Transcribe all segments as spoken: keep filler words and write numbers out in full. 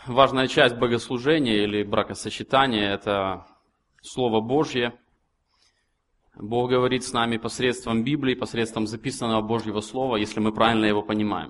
важная часть богослужения или бракосочетания – это Слово Божье. Бог говорит с нами посредством Библии, посредством записанного Божьего Слова, если мы правильно его понимаем.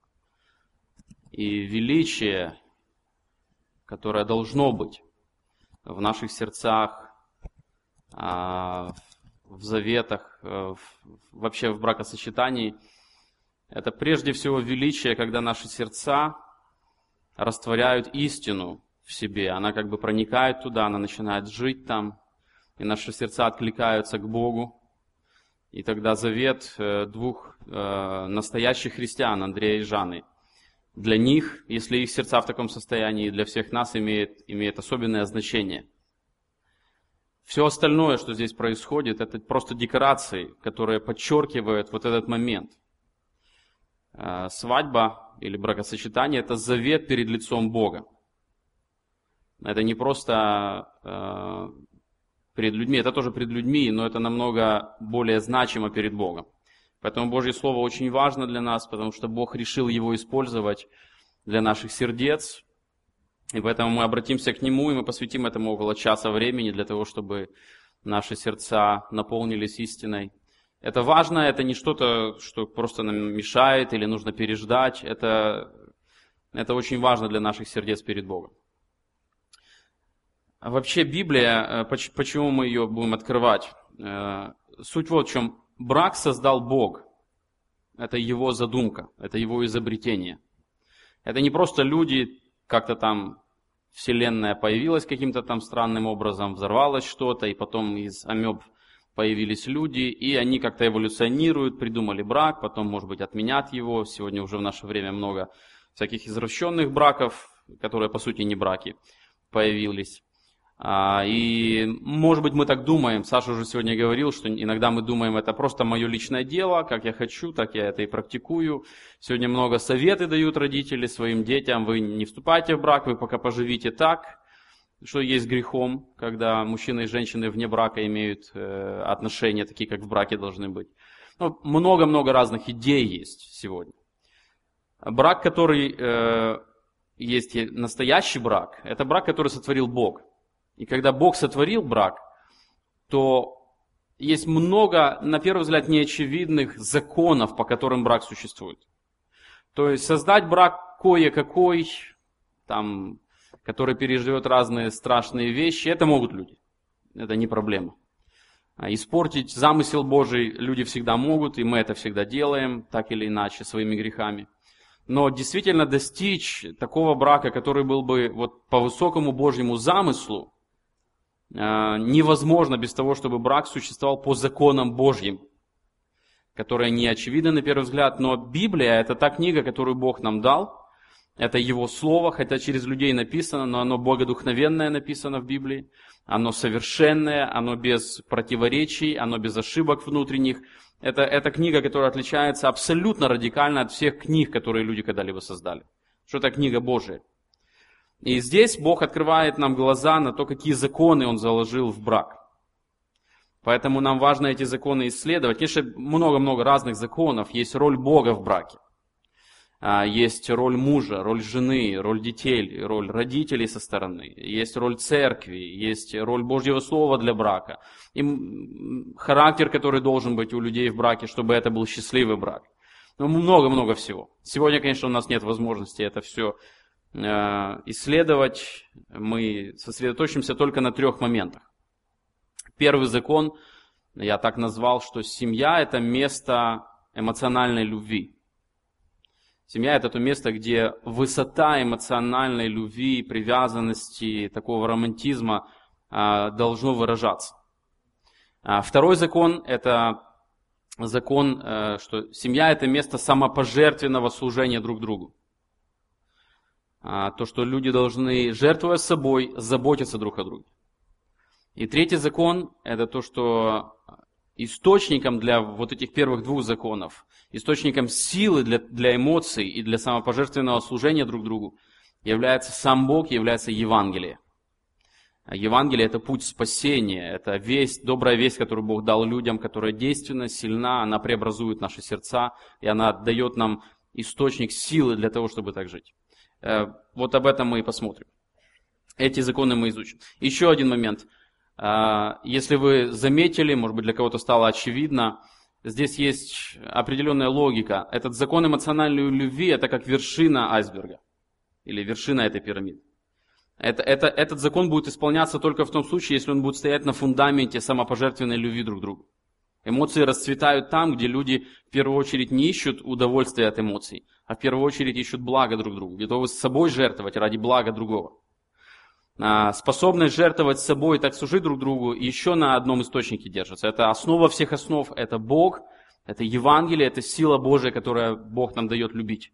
И величие, которое должно быть в наших сердцах, в заветах, вообще в бракосочетании, это прежде всего величие, когда наши сердца растворяют истину в себе. Она как бы проникает туда, она начинает жить там, и наши сердца откликаются к Богу. И тогда завет двух настоящих христиан, Андрея и Жанны, для них, если их сердца в таком состоянии, для всех нас имеет, имеет особенное значение. Все остальное, что здесь происходит, это просто декорации, которые подчеркивают вот этот момент. Свадьба или бракосочетание – это завет перед лицом Бога. Это не просто э, перед людьми, это тоже перед людьми, но это намного более значимо перед Богом. Поэтому Божье Слово очень важно для нас, потому что Бог решил его использовать для наших сердец. И поэтому мы обратимся к Нему, и мы посвятим этому около часа времени для того, чтобы наши сердца наполнились истиной. Это важно, это не что-то, что просто нам мешает или нужно переждать. Это, это очень важно для наших сердец перед Богом. А вообще Библия, почему мы ее будем открывать? Суть вот в чем. Брак создал Бог. Это Его задумка, это Его изобретение. Это не просто люди, как-то там Вселенная появилась каким-то там странным образом, взорвалось что-то, и потом из амеб появились люди, и они как-то эволюционируют, придумали брак, потом, может быть, отменят его. Сегодня уже в наше время много всяких извращенных браков, которые, по сути, не браки, появились. И, может быть, мы так думаем. Саша уже сегодня говорил, что иногда мы думаем, это просто мое личное дело, как я хочу, так я это и практикую. Сегодня много советы дают родители своим детям: вы не вступайте в брак, вы пока поживите так. Что есть грехом, когда мужчины и женщины вне брака имеют э, отношения, такие, как в браке должны быть. Ну, много-много разных идей есть сегодня. Брак, который э, есть настоящий брак, это брак, который сотворил Бог. И когда Бог сотворил брак, то есть много, на первый взгляд, неочевидных законов, по которым брак существует. То есть создать брак кое-какой, там, который переживет разные страшные вещи, это могут люди. Это не проблема. Испортить замысел Божий люди всегда могут, и мы это всегда делаем, так или иначе, своими грехами. Но действительно достичь такого брака, который был бы вот по высокому Божьему замыслу, невозможно без того, чтобы брак существовал по законам Божьим, которые не очевидны на первый взгляд. Но Библия – это та книга, которую Бог нам дал. Это Его Слово, хотя через людей написано, но оно богодухновенное написано в Библии. Оно совершенное, оно без противоречий, оно без ошибок внутренних. Это, это книга, которая отличается абсолютно радикально от всех книг, которые люди когда-либо создали. Что это книга Божия. И здесь Бог открывает нам глаза на то, какие законы Он заложил в брак. Поэтому нам важно эти законы исследовать. Конечно, много-много разных законов. Есть роль Бога в браке. Есть роль мужа, роль жены, роль детей, роль родителей со стороны. Есть роль церкви, есть роль Божьего Слова для брака. И характер, который должен быть у людей в браке, чтобы это был счастливый брак. Ну, много-много всего. Сегодня, конечно, у нас нет возможности это все исследовать. Мы сосредоточимся только на трех моментах. Первый закон, я так назвал, что семья – это место эмоциональной любви. Семья – это то место, где высота эмоциональной любви, привязанности, такого романтизма а, должно выражаться. А, второй закон – это закон, а, что семья – это место самопожертвенного служения друг другу. А, то, что люди должны, жертвуя собой, заботиться друг о друге. И третий закон – это то, что источником для вот этих первых двух законов, источником силы для, для эмоций и для самопожертвенного служения друг другу является сам Бог, является Евангелие. Евангелие – это путь спасения, это весть, добрая весть, которую Бог дал людям, которая действенна, сильна, она преобразует наши сердца, и она дает нам источник силы для того, чтобы так жить. Вот об этом мы и посмотрим. Эти законы мы изучим. Еще один момент. Если вы заметили, может быть, для кого-то стало очевидно, здесь есть определенная логика. Этот закон эмоциональной любви – это как вершина айсберга. Или вершина этой пирамиды. Это, это, этот закон будет исполняться только в том случае, если он будет стоять на фундаменте самопожертвенной любви друг к другу. Эмоции расцветают там, где люди в первую очередь не ищут удовольствия от эмоций, а в первую очередь ищут благо друг другу, готовы с собой жертвовать ради блага другого. А, способность жертвовать собой и так служить друг другу еще на одном источнике держится. Это основа всех основ, это Бог, это Евангелие, это сила Божия, которую Бог нам дает любить.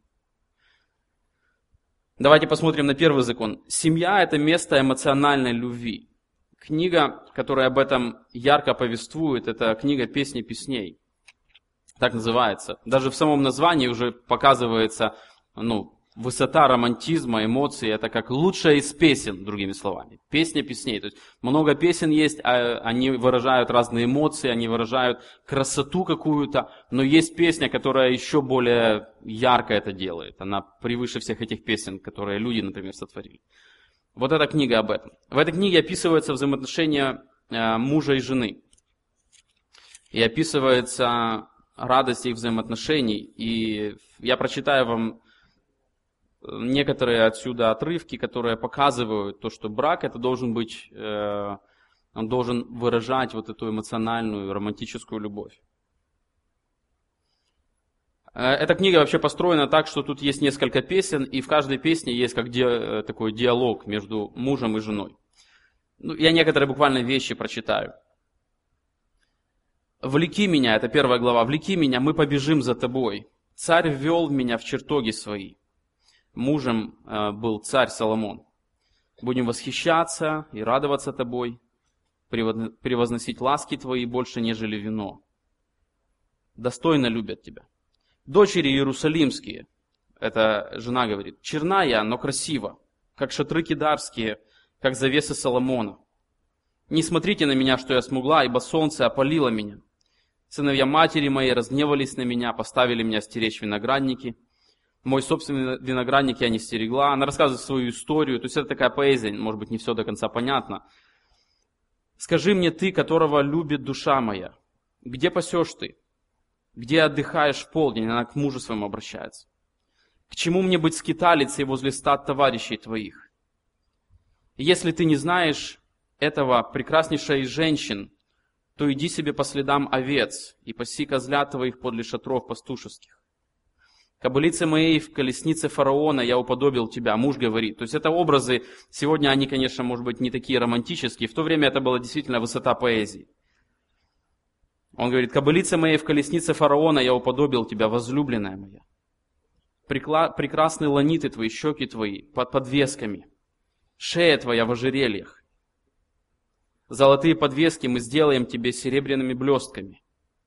Давайте посмотрим на первый закон. Семья – это место эмоциональной любви. Книга, которая об этом ярко повествует, это книга «Песни песней». Так называется. Даже в самом названии уже показывается ну, высота романтизма, эмоций. Это как лучшая из песен, другими словами. Песня песней. То есть много песен есть, они выражают разные эмоции, они выражают красоту какую-то. Но есть песня, которая еще более ярко это делает. Она превыше всех этих песен, которые люди, например, сотворили. Вот эта книга об этом. В этой книге описываются взаимоотношения мужа и жены. И описывается радость их взаимоотношений. И я прочитаю вам некоторые отсюда отрывки, которые показывают то, что брак это должен быть, он должен выражать вот эту эмоциональную, романтическую любовь. Эта книга вообще построена так, что тут есть несколько песен, и в каждой песне есть как ди, такой диалог между мужем и женой. Ну, я некоторые буквально вещи прочитаю. «Влеки меня», это первая глава, «влеки меня, мы побежим за тобой. Царь ввел меня в чертоги свои». Мужем э, был царь Соломон. «Будем восхищаться и радоваться тобой, превозносить ласки твои больше, нежели вино. Достойно любят тебя. Дочери иерусалимские», это жена говорит, «черна я, но красива, как шатры кидарские, как завесы Соломона. Не смотрите на меня, что я смугла, ибо солнце опалило меня. Сыновья матери моей разгневались на меня, поставили меня стеречь виноградники. Мой собственный виноградник я не стерегла». Она рассказывает свою историю, то есть это такая поэзия, может быть, не все до конца понятно. «Скажи мне ты, которого любит душа моя, где пасешь ты? Где отдыхаешь в полдень?» Она к мужу своему обращается. «К чему мне быть скиталицей возле стад товарищей твоих? Если ты не знаешь этого прекраснейшая из женщин, то иди себе по следам овец и паси козлят твоих подле шатров пастушеских. Кобылице моей в колеснице фараона я уподобил тебя», муж говорит. То есть это образы, сегодня они, конечно, может быть, не такие романтические, в то время это была действительно высота поэзии. Он говорит: «Кобылице моей в колеснице фараона я уподобил тебя, возлюбленная моя. Прикла- прекрасны ланиты твои, щеки твои под подвесками, шея твоя в ожерельях. Золотые подвески мы сделаем тебе серебряными блестками.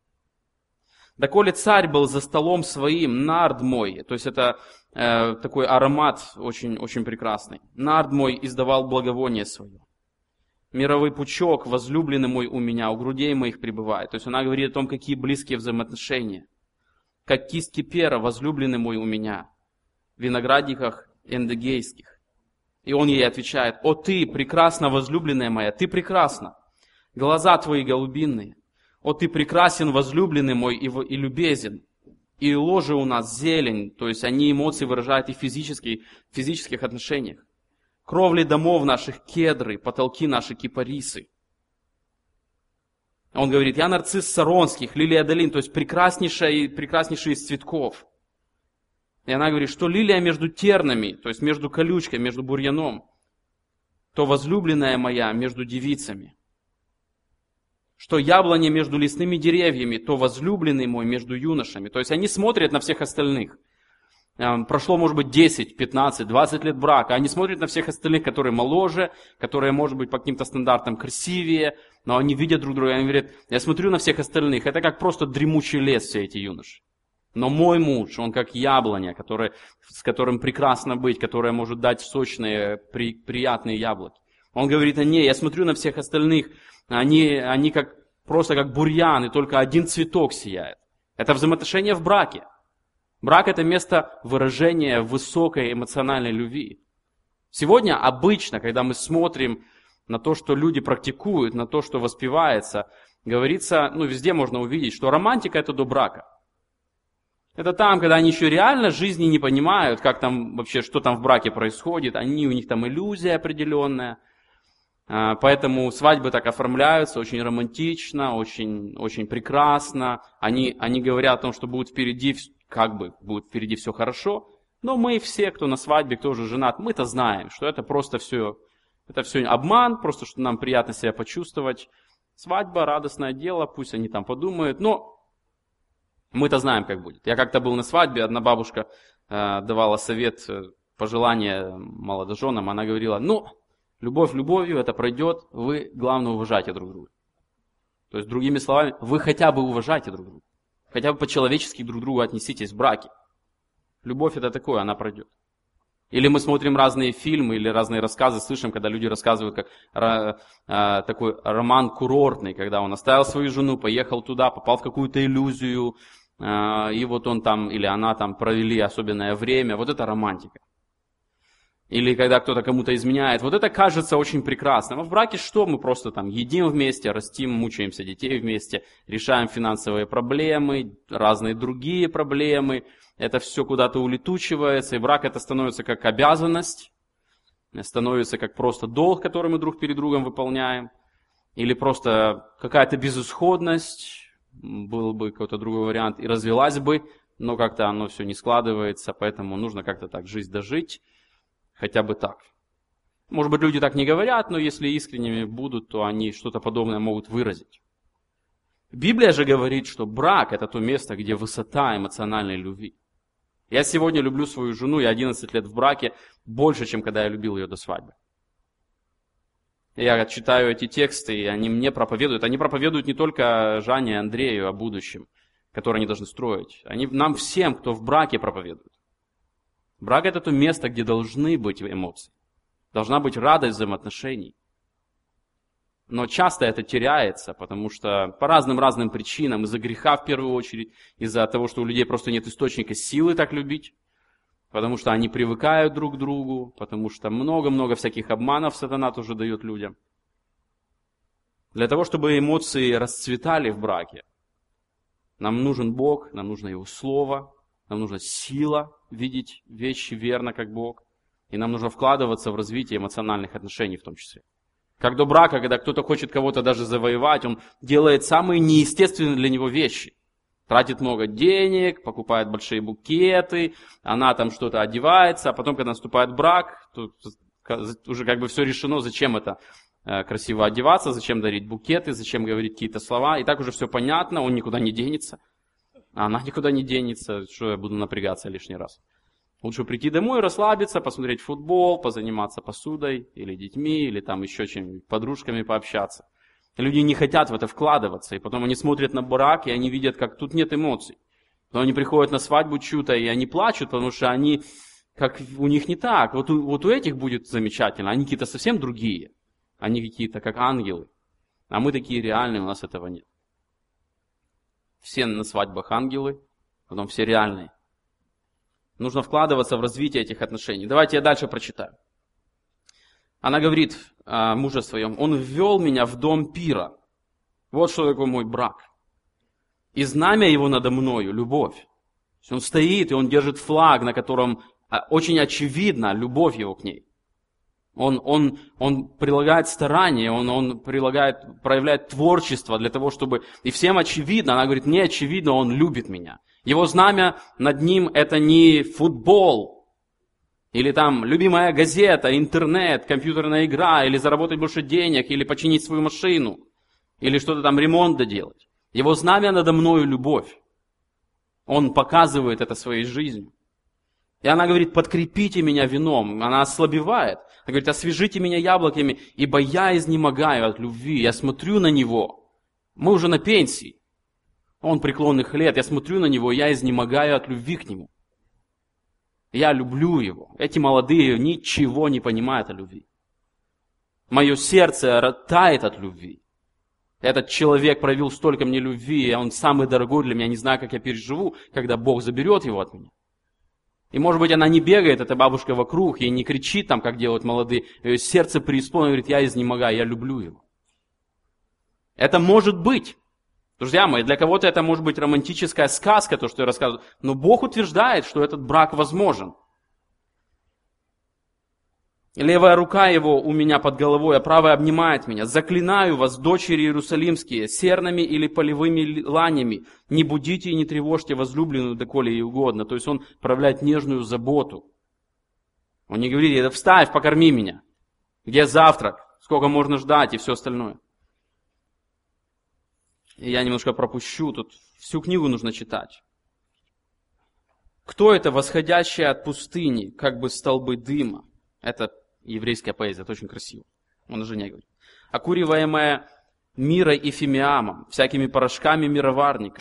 Доколе царь был за столом своим, нард мой», то есть это э, такой аромат очень, очень прекрасный, «нард мой издавал благовоние свое. Мировой пучок, возлюбленный мой у меня, у грудей моих пребывает». То есть она говорит о том, какие близкие взаимоотношения. «Как кистки пера, возлюбленный мой у меня, в виноградниках эндегейских». И он ей отвечает: «О ты, прекрасна, возлюбленная моя, ты прекрасна, глаза твои голубиные. О ты прекрасен, возлюбленный мой, и, и любезен. И ложе у нас зелень», то есть они эмоции выражают и физически, в физических отношениях. «Кровли домов наших кедры, потолки наши кипарисы». Он говорит: «Я нарцисс саронских, лилия долин», то есть прекраснейшая, прекраснейший из цветков. И она говорит, что лилия между тернами, то есть между колючкой, между бурьяном, то возлюбленная моя между девицами. Что яблоня между лесными деревьями, то возлюбленный мой между юношами. То есть они смотрят на всех остальных. Прошло, может быть, десять, пятнадцать, двадцать лет брака. Они смотрят на всех остальных, которые моложе, которые, может быть, по каким-то стандартам красивее, но они видят друг друга, и они говорят: «Я смотрю на всех остальных, это как просто дремучий лес, все эти юноши. Но мой муж, он как яблоня, который, с которым прекрасно быть, которая может дать сочные, при, приятные яблоки». Он говорит: «А не, я смотрю на всех остальных, они, они как, просто как бурьян, и только один цветок сияет». Это взаимоотношения в браке. Брак – это место выражения высокой эмоциональной любви. Сегодня обычно, когда мы смотрим на то, что люди практикуют, на то, что воспевается, говорится, ну везде можно увидеть, что романтика – это до брака. Это там, когда они еще реально жизни не понимают, как там вообще, что там в браке происходит, они, у них там иллюзия определенная. Поэтому свадьбы так оформляются очень романтично, очень, очень прекрасно. Они, они говорят о том, что будет впереди, как бы, будет впереди все хорошо. Но мы все, кто на свадьбе, кто уже женат, мы-то знаем, что это просто все, это все обман, просто что нам приятно себя почувствовать. Свадьба, радостное дело, пусть они там подумают, но мы-то знаем, как будет. Я как-то был на свадьбе, одна бабушка э, давала совет, э, пожелание молодоженам, она говорила, ну, любовь любовью, это пройдет, вы, главное, уважайте друг друга. То есть, другими словами, вы хотя бы уважайте друг друга. Хотя бы по-человечески друг к другу отнеситесь в браке. Любовь это такое, она пройдет. Или мы смотрим разные фильмы или разные рассказы, слышим, когда люди рассказывают, как э, такой роман курортный, когда он оставил свою жену, поехал туда, попал в какую-то иллюзию, э, и вот он там или она там провели особенное время. Вот это романтика. Или когда кто-то кому-то изменяет. Вот это кажется очень прекрасным. А в браке что? Мы просто там едим вместе, растим, мучаемся детей вместе, решаем финансовые проблемы, разные другие проблемы. Это все куда-то улетучивается, и брак это становится как обязанность, становится как просто долг, который мы друг перед другом выполняем, или просто какая-то безысходность, был бы какой-то другой вариант, и развелась бы, но как-то оно все не складывается, поэтому нужно как-то так жизнь дожить, хотя бы так. Может быть, люди так не говорят, но если искренними будут, то они что-то подобное могут выразить. Библия же говорит, что брак это то место, где высота эмоциональной любви. Я сегодня люблю свою жену, я одиннадцать лет в браке, больше, чем когда я любил ее до свадьбы. Я читаю эти тексты, и они мне проповедуют. Они проповедуют не только Жанне и Андрею о будущем, которое они должны строить. Они нам всем, кто в браке, проповедуют. Брак это то место, где должны быть эмоции. Должна быть радость взаимоотношений. Но часто это теряется, потому что по разным-разным причинам, из-за греха в первую очередь, из-за того, что у людей просто нет источника силы так любить, потому что они привыкают друг к другу, потому что много-много всяких обманов сатана тоже дает людям. Для того, чтобы эмоции расцветали в браке, нам нужен Бог, нам нужно Его Слово, нам нужна сила видеть вещи верно, как Бог, и нам нужно вкладываться в развитие эмоциональных отношений в том числе. Как до брака, когда кто-то хочет кого-то даже завоевать, он делает самые неестественные для него вещи. Тратит много денег, покупает большие букеты, она там что-то одевается, а потом, когда наступает брак, то уже как бы все решено, зачем это красиво одеваться, зачем дарить букеты, зачем говорить какие-то слова. И так уже все понятно, он никуда не денется, а она никуда не денется, что я буду напрягаться лишний раз. Лучше прийти домой, расслабиться, посмотреть футбол, позаниматься посудой, или детьми, или там еще чем-нибудь, подружками пообщаться. Люди не хотят в это вкладываться, и потом они смотрят на брак, и они видят, как тут нет эмоций. Потом они приходят на свадьбу чью-то, и они плачут, потому что они, как у них не так. Вот у, вот у этих будет замечательно, они какие-то совсем другие. Они какие-то как ангелы. А мы такие реальные, у нас этого нет. Все на свадьбах ангелы, потом все реальные. Нужно вкладываться в развитие этих отношений. Давайте я дальше прочитаю. Она говорит о муже своем: он ввел меня в дом пира. Вот что такое мой брак. И знамя его надо мною — любовь. Он стоит, и он держит флаг, на котором очень очевидна любовь его к ней. Он, он, он прилагает старание, он, он прилагает, проявляет творчество для того, чтобы... И всем очевидно, она говорит, мне очевидно, он любит меня. Его знамя над ним — это не футбол, или там любимая газета, интернет, компьютерная игра, или заработать больше денег, или починить свою машину, или что-то там ремонт доделать. Его знамя надо мною — любовь. Он показывает это своей жизнью. И она говорит, подкрепите меня вином. Она ослабевает. Она говорит, освежите меня яблоками, ибо я изнемогаю от любви. Я смотрю на него. Мы уже на пенсии. Он преклонных лет. Я смотрю на него, я изнемогаю от любви к нему. Я люблю его. Эти молодые ничего не понимают о любви. Мое сердце тает от любви. Этот человек проявил столько мне любви, и он самый дорогой для меня, не знаю, как я переживу, когда Бог заберет его от меня. И может быть она не бегает, эта бабушка вокруг, и не кричит там, как делают молодые, ее сердце преисполнено, говорит, я изнемогаю, я люблю его. Это может быть. Друзья мои, для кого-то это может быть романтическая сказка, то, что я рассказываю, но Бог утверждает, что этот брак возможен. Левая рука его у меня под головой, а правая обнимает меня. Заклинаю вас, дочери иерусалимские, серными или полевыми ланями, не будите и не тревожьте возлюбленную, доколе ей угодно. То есть он проявляет нежную заботу. Он не говорит, да вставь, покорми меня. Где завтрак? Сколько можно ждать и все остальное. И я немножко пропущу, тут всю книгу нужно читать. Кто это, восходящее от пустыни, как бы столбы дыма? Это еврейская поэзия, это очень красиво. Он о жене говорит. Окуриваемая мирой и фимиамом, всякими порошками мироварника.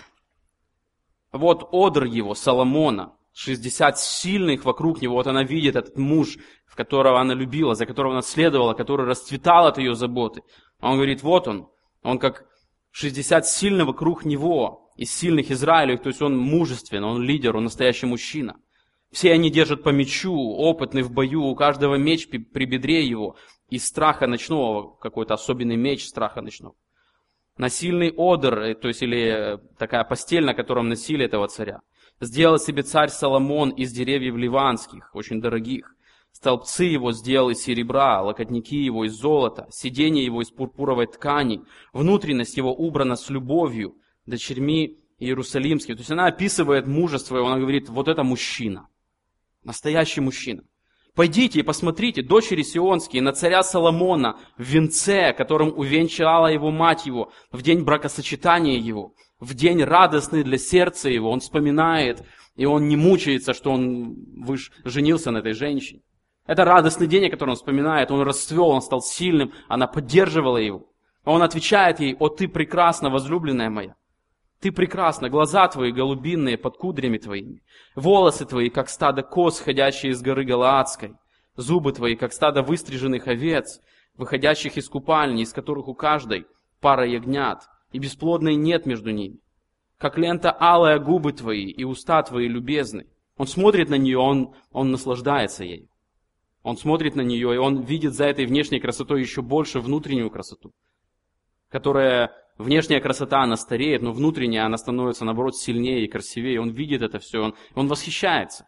Вот одр его, Соломона, шестьдесят сильных вокруг него. Вот она видит этот муж, в которого она любила, за которого она следовала, который расцветал от ее заботы. Он говорит, вот он, он как шестьдесят сильных вокруг него, из сильных Израилевых, то есть он мужественный, он лидер, он настоящий мужчина. Все они держат по мечу, опытный в бою, у каждого меч при бедре его, из страха ночного, какой-то особенный меч страха ночного. Насильный одр, то есть или такая постель, на котором носили этого царя. Сделал себе царь Соломон из деревьев ливанских, очень дорогих. Столбцы его сделал из серебра, локотники его из золота, сиденье его из пурпуровой ткани, внутренность его убрана с любовью, дочерьми иерусалимскими. То есть она описывает мужество, и она говорит, вот это мужчина. Настоящий мужчина. Пойдите и посмотрите, дочери сионские, на царя Соломона в венце, которым увенчала его мать его, в день бракосочетания его, в день радостный для сердца его. Он вспоминает, и он не мучается, что он выш... женился на этой женщине. Это радостный день, о котором он вспоминает. Он расцвел, он стал сильным, она поддерживала его. Он отвечает ей, о, ты прекрасна, возлюбленная моя. Ты прекрасна, глаза твои голубиные под кудрями твоими, волосы твои, как стадо коз, ходящие из горы Галаадской, зубы твои, как стадо выстриженных овец, выходящих из купальни, из которых у каждой пара ягнят, и бесплодной нет между ними. Как лента алая губы твои и уста твои любезны. Он смотрит на нее, он, он наслаждается ею. Он смотрит на нее, и он видит за этой внешней красотой еще больше внутреннюю красоту, которая... Внешняя красота, она стареет, но внутренняя, она становится, наоборот, сильнее и красивее. Он видит это все, он, он восхищается.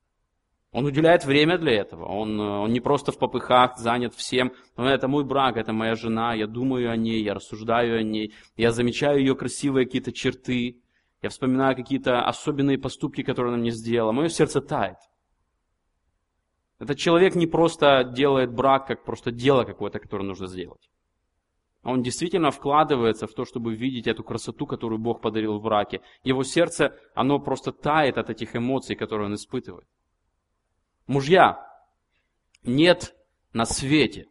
Он уделяет время для этого. Он, он не просто в попыхах, занят всем. Но это мой брак, это моя жена, я думаю о ней, я рассуждаю о ней. Я замечаю ее красивые какие-то черты. Я вспоминаю какие-то особенные поступки, которые она мне сделала. Мое сердце тает. Этот человек не просто делает брак, как просто дело какое-то, которое нужно сделать. Он действительно вкладывается в то, чтобы видеть эту красоту, которую Бог подарил в браке. Его сердце, оно просто тает от этих эмоций, которые он испытывает. Мужья, нет на свете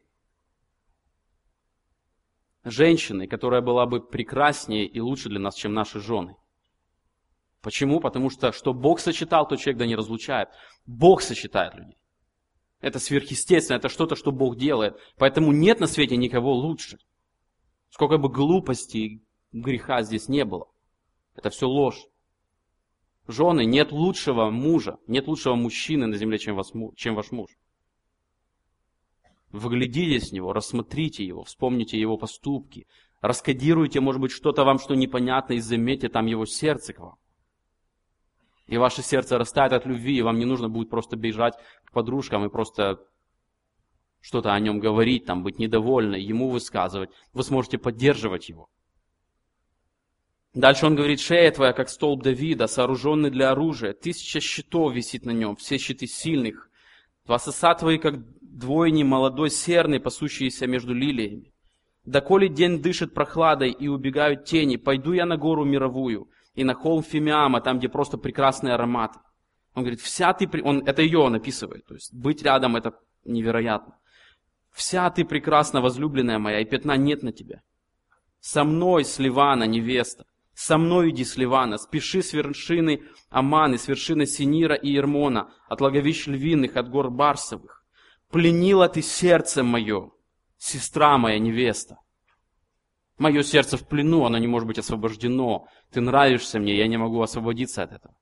женщины, которая была бы прекраснее и лучше для нас, чем наши жены. Почему? Потому что что Бог сочетал, то человек да не разлучает. Бог сочетает людей. Это сверхъестественно, это что-то, что Бог делает. Поэтому нет на свете никого лучше. Сколько бы глупости и греха здесь не было. Это все ложь. Жены, нет лучшего мужа, нет лучшего мужчины на земле, чем, вас, чем ваш муж. Вглядитесь в него, рассмотрите его, вспомните его поступки. Раскодируйте, может быть, что-то вам, что непонятно, и заметьте там его сердце к вам. И ваше сердце растает от любви, и вам не нужно будет просто бежать к подружкам и просто... что-то о нем говорить, там, быть недовольной, ему высказывать. Вы сможете поддерживать его. Дальше он говорит, шея твоя, как столб Давида, сооруженный для оружия. Тысяча щитов висит на нем, все щиты сильных. Два соса твои, как двойни молодой серны, пасущиеся между лилиями. Доколе день дышит прохладой и убегают тени, пойду я на гору мировую и на холм Фимиама, там, где просто прекрасные ароматы. Он говорит, вся ты... Он, это ее он описывает, то есть быть рядом это невероятно. Вся ты прекрасна, возлюбленная моя, и пятна нет на тебя. Со мной с Ливана, невеста, со мной иди с Ливана, спеши с вершины Аманы, с вершины Синира и Ермона, от логовищ львиных, от гор Барсовых. Пленила ты сердце мое, сестра моя, невеста. Мое сердце в плену, оно не может быть освобождено. Ты нравишься мне, я не могу освободиться от этого.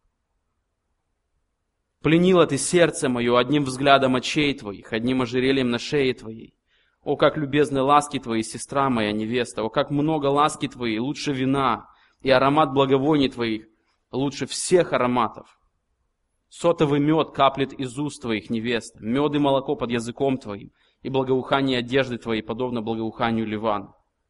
Пленила ты сердце мое одним взглядом очей твоих, одним ожерельем на шее твоей. О, как любезны ласки твои, сестра моя невеста! О, как много ласки твои, лучше вина, и аромат благовоний твоих лучше всех ароматов. Сотовый мед каплет из уст твоих, невеста, мед и молоко под языком твоим, и благоухание одежды твоей подобно благоуханию Ливана.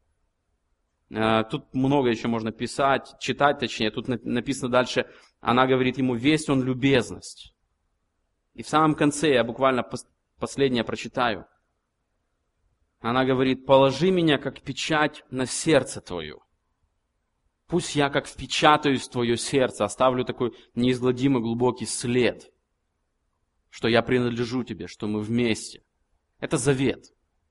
Тут много еще можно писать, читать точнее. Тут написано дальше, она говорит ему, весь он любезность. И в самом конце, я буквально последнее прочитаю. Она говорит, положи меня, как печать, на сердце твое. Пусть я, как впечатаюсь в твое сердце, оставлю такой неизгладимый глубокий след, что я принадлежу тебе, что мы вместе. Это завет.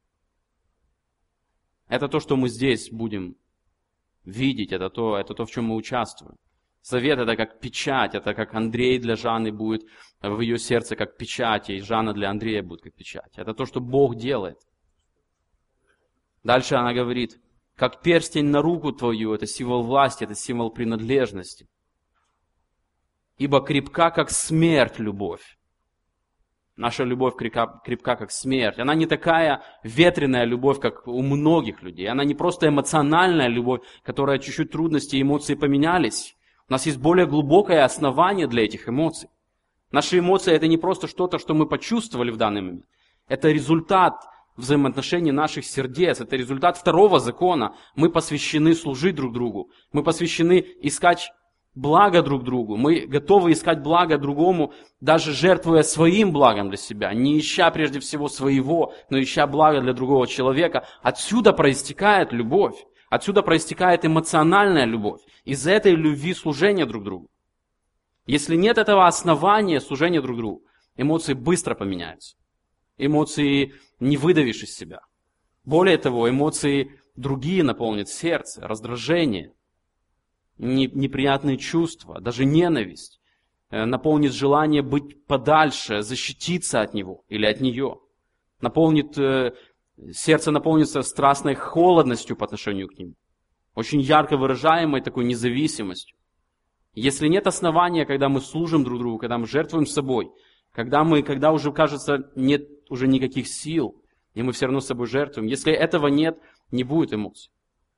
Это то, что мы здесь будем видеть, это то, это то, в чем мы участвуем. Завет это как печать, это как Андрей для Жанны будет в ее сердце как печать, и Жанна для Андрея будет как печать. Это то, что Бог делает. Дальше она говорит, как перстень на руку твою, это символ власти, это символ принадлежности. Ибо крепка, как смерть, любовь. Наша любовь крепка, крепка, как смерть. Она не такая ветреная любовь, как у многих людей. Она не просто эмоциональная любовь, которая чуть-чуть трудности и эмоции поменялись. У нас есть более глубокое основание для этих эмоций. Наши эмоции это не просто что-то, что мы почувствовали в данный момент. Это результат взаимоотношений наших сердец. Это результат второго закона. Мы посвящены служить друг другу. Мы посвящены искать благо друг другу. Мы готовы искать благо другому, даже жертвуя своим благом для себя. Не ища прежде всего своего, но ища благо для другого человека. Отсюда проистекает любовь. Отсюда проистекает эмоциональная любовь. Из этой любви служения друг другу. Если нет этого основания служения друг другу, эмоции быстро поменяются. Эмоции не выдавишь из себя. Более того, эмоции другие наполнят сердце, раздражение, неприятные чувства, даже ненависть, наполнит желание быть подальше, защититься от него или от нее. Наполнит, сердце наполнится страстной холодностью по отношению к нему, очень ярко выражаемой такой независимостью. Если нет основания, когда мы служим друг другу, когда мы жертвуем собой, когда, мы, когда уже, кажется, нет уже никаких сил, и мы все равно собой жертвуем, если этого нет, не будет эмоций.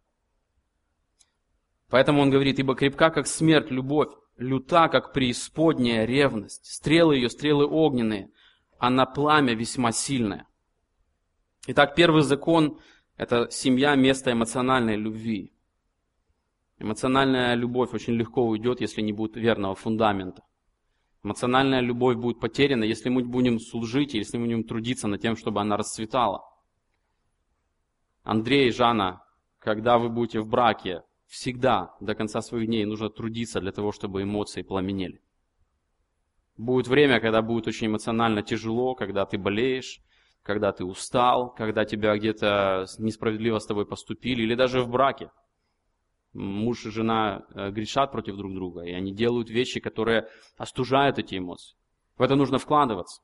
Поэтому он говорит, ибо крепка, как смерть, любовь, люта, как преисподняя ревность, стрелы ее, стрелы огненные, а на пламя весьма сильное. Итак, первый закон – это семья, место эмоциональной любви. Эмоциональная любовь очень легко уйдет, если не будет верного фундамента. Эмоциональная любовь будет потеряна, если мы будем служить, если мы будем трудиться над тем, чтобы она расцветала. Андрей и Жанна, когда вы будете в браке, всегда до конца своих дней нужно трудиться для того, чтобы эмоции пламенели. Будет время, когда будет очень эмоционально тяжело, когда ты болеешь, когда ты устал, когда тебя где-то несправедливо с тобой поступили, или даже в браке. Муж и жена грешат против друг друга, и они делают вещи, которые остужают эти эмоции. В это нужно вкладываться.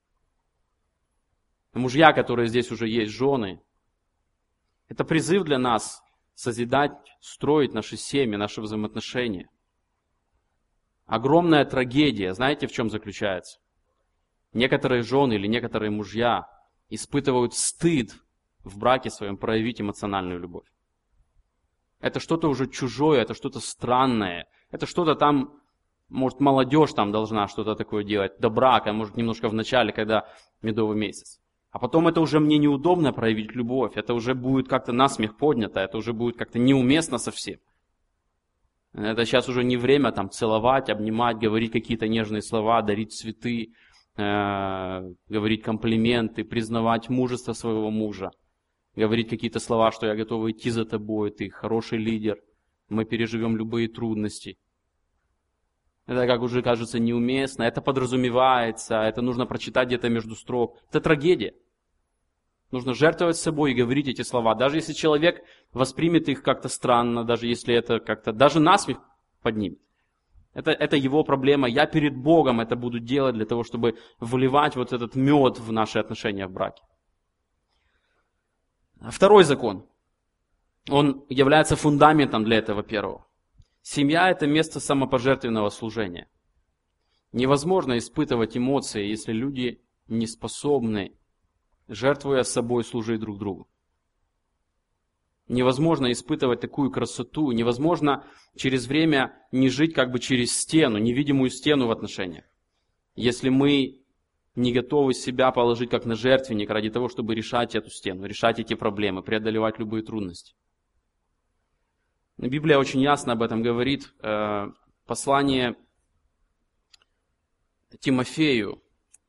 Мужья, которые здесь уже есть, жены, это призыв для нас созидать, строить наши семьи, наши взаимоотношения. Огромная трагедия, знаете, в чем заключается? Некоторые жены или некоторые мужья испытывают стыд в браке своем проявить эмоциональную любовь. Это что-то уже чужое, это что-то странное, это что-то там, может, молодежь там должна что-то такое делать, до брака, может, немножко в начале, когда медовый месяц. А потом это уже мне неудобно проявить любовь, это уже будет как-то насмех поднято, это уже будет как-то неуместно совсем. Это сейчас уже не время там целовать, обнимать, говорить какие-то нежные слова, дарить цветы, э, говорить комплименты, признавать мужество своего мужа. Говорить какие-то слова, что я готов идти за тобой, ты хороший лидер, мы переживем любые трудности. Это, как уже кажется, неуместно, это подразумевается, это нужно прочитать где-то между строк. Это трагедия. Нужно жертвовать собой и говорить эти слова. Даже если человек воспримет их как-то странно, даже если это как-то, даже насмех поднимет. Это, это его проблема. Я перед Богом это буду делать для того, чтобы вливать вот этот мед в наши отношения в браке. Второй закон. он является фундаментом для этого первого. Семья – это место самопожертвенного служения. Невозможно испытывать эмоции, если люди не способны, жертвуя собой, служить друг другу. Невозможно испытывать такую красоту, невозможно через время не жить как бы через стену, невидимую стену в отношениях. Если мы не готовы себя положить как на жертвенник ради того, чтобы решать эту стену, решать эти проблемы, преодолевать любые трудности. Библия очень ясно об этом говорит. Послание Тимофею,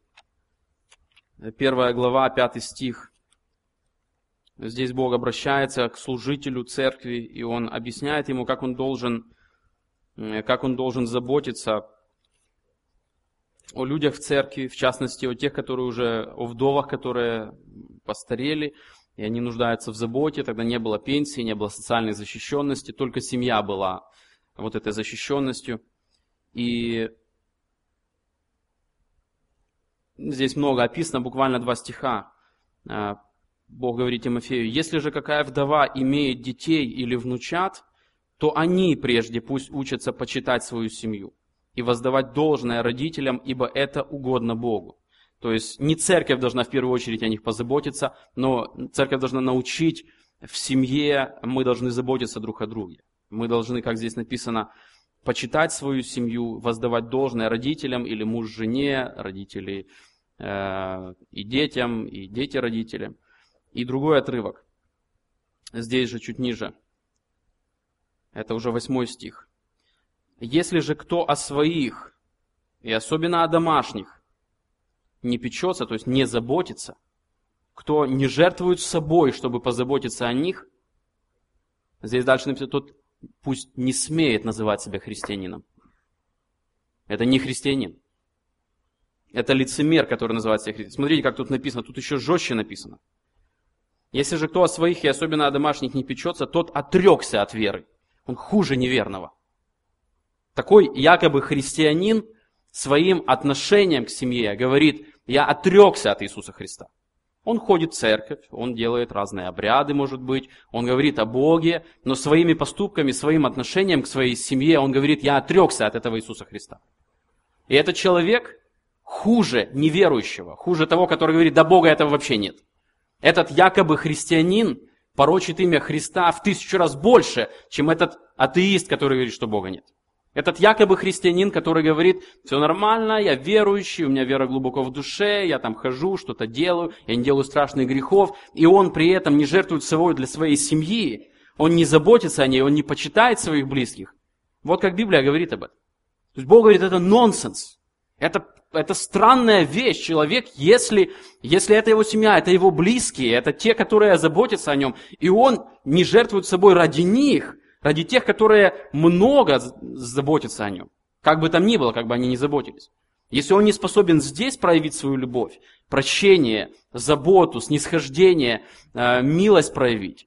первая глава, пятый стих. Здесь Бог обращается к служителю церкви, и Он объясняет ему, как он должен, как он должен заботиться о людях в церкви, в частности, о тех, которые уже, о вдовах, которые постарели, и они нуждаются в заботе. Тогда не было пенсии, не было социальной защищенности, только семья была вот этой защищенностью. И здесь много описано, буквально два стиха. Бог говорит Тимофею: «Если же какая вдова имеет детей или внучат, то они прежде пусть учатся почитать свою семью и воздавать должное родителям, ибо это угодно Богу». То есть не церковь должна в первую очередь о них позаботиться, но церковь должна научить в семье, мы должны заботиться друг о друге. Мы должны, как здесь написано, почитать свою семью, воздавать должное родителям или муж жене, родители э, и детям, и дети родителям. И другой отрывок, здесь же чуть ниже, это уже восьмой стих. «Если же кто о своих, и особенно о домашних, не печется, то есть не заботится, кто не жертвует собой, чтобы позаботиться о них», здесь дальше написано, тот пусть не смеет называть себя христианином. Это не христианин. Это лицемер, который называет себя христианином. Смотрите, как тут написано, тут еще жестче написано. «Если же кто о своих и особенно о домашних не печется, тот отрекся от веры». Он хуже неверного. Такой якобы христианин своим отношением к семье говорит: я отрекся от Иисуса Христа. Он ходит в церковь, он делает разные обряды, может быть, он говорит о Боге, но своими поступками, своим отношением к своей семье он говорит: я отрекся от этого Иисуса Христа. И этот человек хуже неверующего, хуже того, который говорит: да Бога этого вообще нет. Этот якобы христианин порочит имя Христа в тысячу раз больше, чем этот атеист, который говорит, что Бога нет. Этот якобы христианин, который говорит: все нормально, я верующий, у меня вера глубоко в душе, я там хожу, что-то делаю, я не делаю страшных грехов, и он при этом не жертвует собой для своей семьи, он не заботится о ней, он не почитает своих близких. Вот как Библия говорит об этом. То есть Бог говорит, это нонсенс. Это, это странная вещь. Человек, если, если это его семья, это его близкие, это те, которые заботятся о нем, и он не жертвует собой ради них, ради тех, которые много заботятся о нем. Как бы там ни было, как бы они ни заботились. Если он не способен здесь проявить свою любовь, прощение, заботу, снисхождение, милость проявить,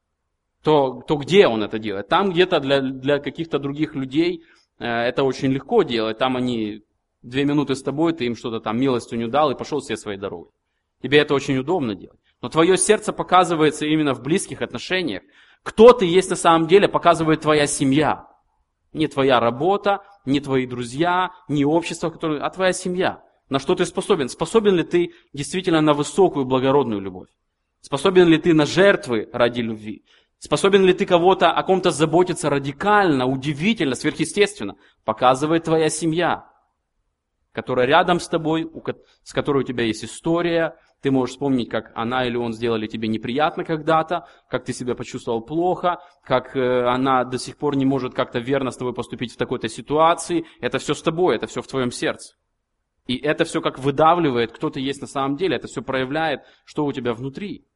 то, то где он это делает? Там где-то для, для каких-то других людей это очень легко делать. Там они две минуты с тобой, ты им что-то там милостью не дал и пошел себе своей дорогой. Тебе это очень удобно делать. Но твое сердце показывается именно в близких отношениях. Кто ты есть на самом деле, показывает твоя семья. Не твоя работа, не твои друзья, не общество, которое, а твоя семья. На что ты способен? Способен ли ты действительно на высокую благородную любовь? Способен ли ты на жертвы ради любви? Способен ли ты кого-то, о ком-то заботиться радикально, удивительно, сверхъестественно? Показывает твоя семья, которая рядом с тобой, с которой у тебя есть история. Ты можешь вспомнить, как она или он сделали тебе неприятно когда-то, как ты себя почувствовал плохо, как она до сих пор не может как-то верно с тобой поступить в такой-то ситуации. Это все с тобой, это все в твоем сердце. И это все как выдавливает, кто ты есть на самом деле, это все проявляет, что у тебя внутри.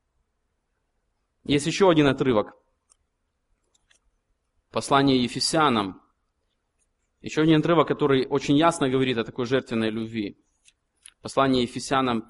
Есть еще один отрывок. Послание Ефесянам. Еще один отрывок, который очень ясно говорит о такой жертвенной любви. Послание Ефесянам,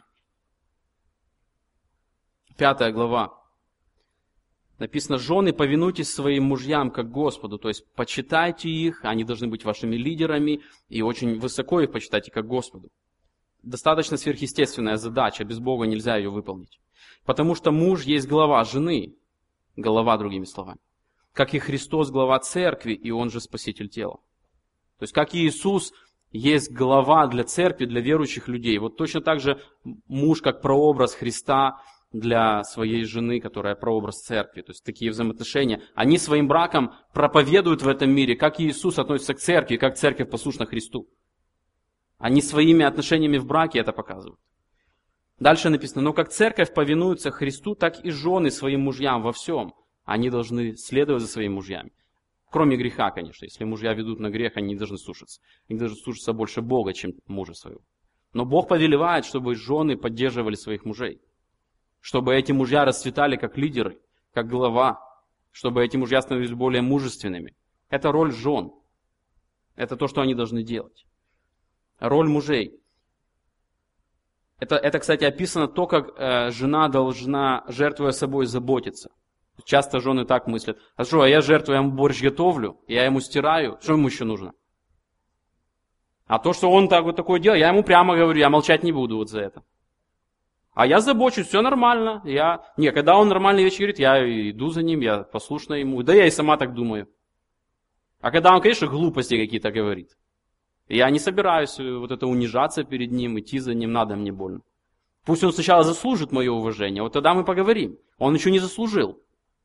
пятая глава. Написано: «Жены, повинуйтесь своим мужьям, как Господу». То есть, почитайте их, они должны быть вашими лидерами, и очень высоко их почитайте, как Господу. Достаточно сверхъестественная задача, без Бога нельзя ее выполнить. Потому что муж есть глава жены. Голова, другими словами. Как и Христос глава церкви, и Он же спаситель тела. То есть, как и Иисус есть глава для церкви, для верующих людей. Вот точно так же муж, как прообраз Христа для своей жены, которая прообраз церкви. То есть, такие взаимоотношения. Они своим браком проповедуют в этом мире, как и Иисус относится к церкви, как церковь послушна Христу. Они своими отношениями в браке это показывают. Дальше написано, но как церковь повинуется Христу, так и жены своим мужьям во всем. Они должны следовать за своими мужьями. Кроме греха, конечно. Если мужья ведут на грех, они не должны слушаться. Они должны слушаться больше Бога, чем мужа своего. Но Бог повелевает, чтобы жены поддерживали своих мужей. Чтобы эти мужья расцветали как лидеры, как глава. Чтобы эти мужья становились более мужественными. Это роль жен. Это то, что они должны делать. Роль мужей. Это, это кстати, описано то, как э, жена должна, жертвуя собой, заботиться. Часто жены так мыслят. А что, а я жертвую, я ему борщ готовлю, я ему стираю. Что ему еще нужно? А то, что он так вот такое делает, я ему прямо говорю, я молчать не буду вот за это. А я забочусь, все нормально. Я... Не, когда он нормальные вещи говорит, я иду за ним, я послушна ему. Да я и сама так думаю. А когда он, конечно, глупости какие-то говорит, я не собираюсь вот это унижаться перед ним, идти за ним, надо мне больно. Пусть он сначала заслужит мое уважение, вот тогда мы поговорим. Он еще не заслужил.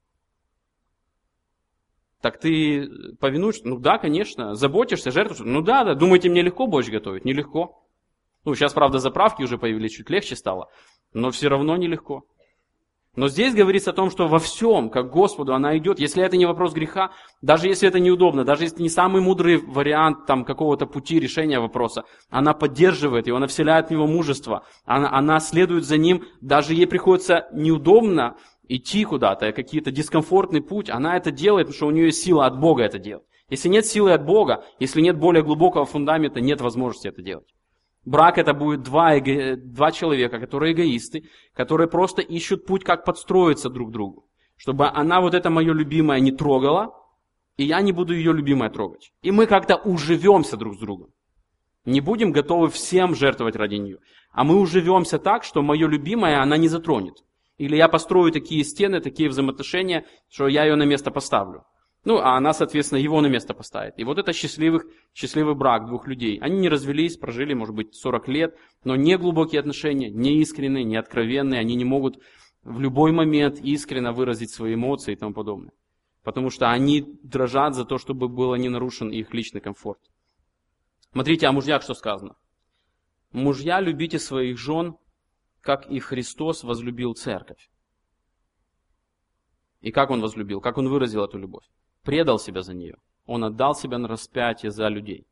Так ты повинуешься? Ну да, конечно. Заботишься, жертвуешь? Ну да, да. Думаете, мне легко борщ готовить? Нелегко. Ну, сейчас, правда, заправки уже появились, чуть легче стало. Но все равно нелегко. Но здесь говорится о том, что во всем, как Господу, она идет. Если это не вопрос греха, даже если это неудобно, даже если это не самый мудрый вариант там, какого-то пути решения вопроса, она поддерживает его, она вселяет в него мужество. Она, она следует за ним, даже ей приходится неудобно идти куда-то, какие-то дискомфортный путь, она это делает, потому что у нее есть сила от Бога это делать. Если нет силы от Бога, если нет более глубокого фундамента, нет возможности это делать. Брак это будет два, эго... два человека, которые эгоисты, которые просто ищут путь, как подстроиться друг к другу. Чтобы она вот это мое любимое не трогала, и я не буду ее любимое трогать. И мы как-то уживемся друг с другом. Не будем готовы всем жертвовать ради нее. А мы уживемся так, что мое любимое она не затронет. Или я построю такие стены, такие взаимоотношения, что я ее на место поставлю. Ну, а она, соответственно, его на место поставит. И вот это счастливый, счастливый брак двух людей. Они не развелись, прожили, может быть, сорок лет, но не глубокие отношения, не искренние, не откровенные. Они не могут в любой момент искренне выразить свои эмоции и тому подобное. Потому что они дрожат за то, чтобы был не нарушен их личный комфорт. Смотрите, о мужьях что сказано. Мужья, любите своих жен, как и Христос возлюбил церковь. И как Он возлюбил, как Он выразил эту любовь? Предал себя за нее. Он отдал себя на распятие за людей.